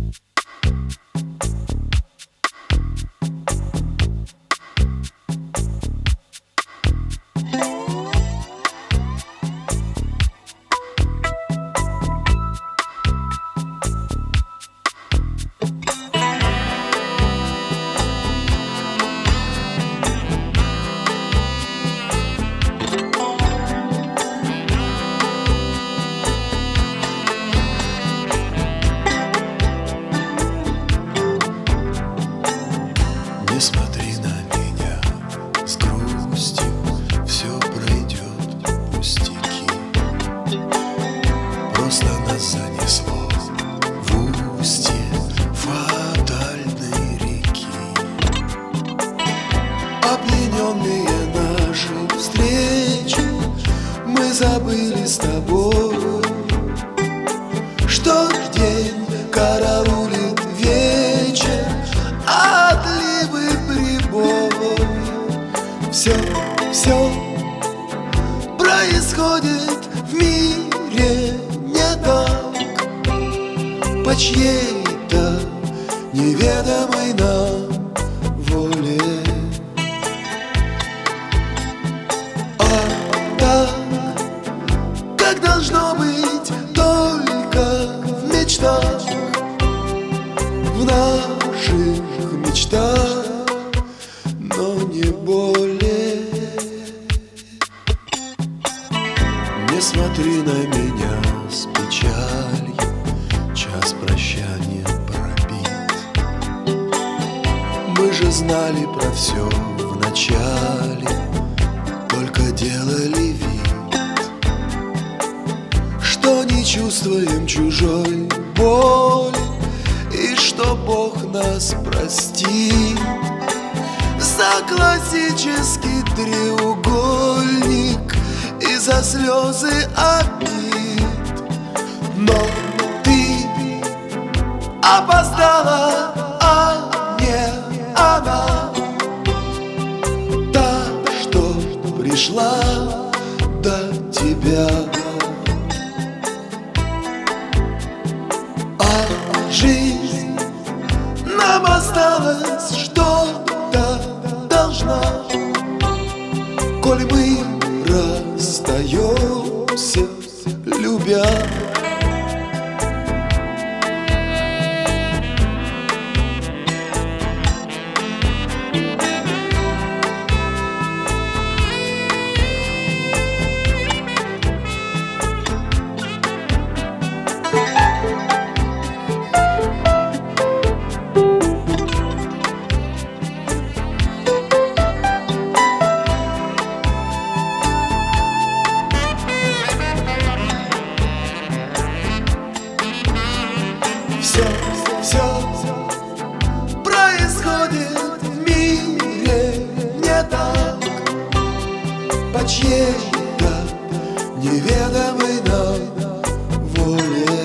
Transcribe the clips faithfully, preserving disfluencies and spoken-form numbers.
Не смотри на меня с грустью, все пройдет, пустяки. Просто нас занесло в устье фатальной реки. Опьяненные нашей встречи, мы забыли с тобой, что день караулит вечер, отливы прибой. Все, все происходит в мире не так, по чьей-то неведомой нам воле. А так, как должно быть только в мечтах, в наших мечтах, но не более. Не смотри на меня с печалью, час прощания пробит. Мы же знали про все в начале, только делали вид, что не чувствуем чужой боли, и что Бог нас простит за классический треугольник и за слезы обид. Но ты опоздала, а не она, та, что пришла до тебя. А жизнь нам осталось, что-то должна, коль мы расстаемся, любя. Все, все происходит в мире не так, по чьей-то неведомой нам воле.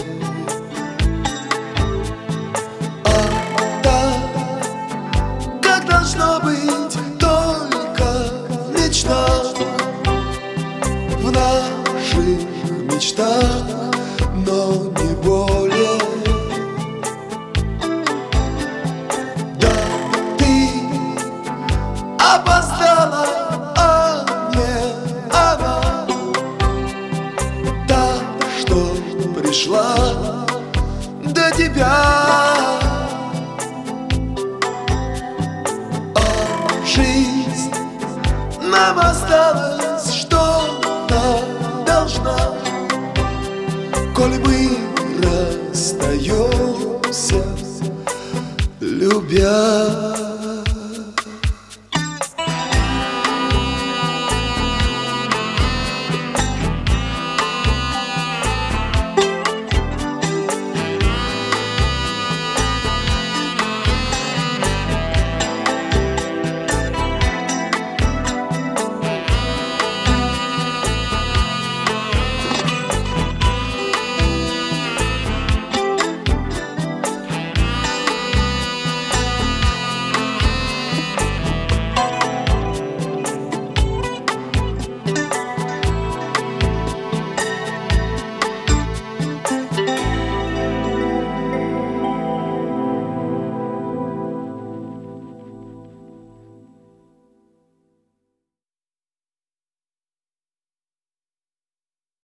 А так, как должно быть только в мечтах, в наших мечтах, но не более. Опоздала, а не она, та, что пришла до тебя. А жизнь нам осталось, что-то должна, коль мы расстаемся, любя.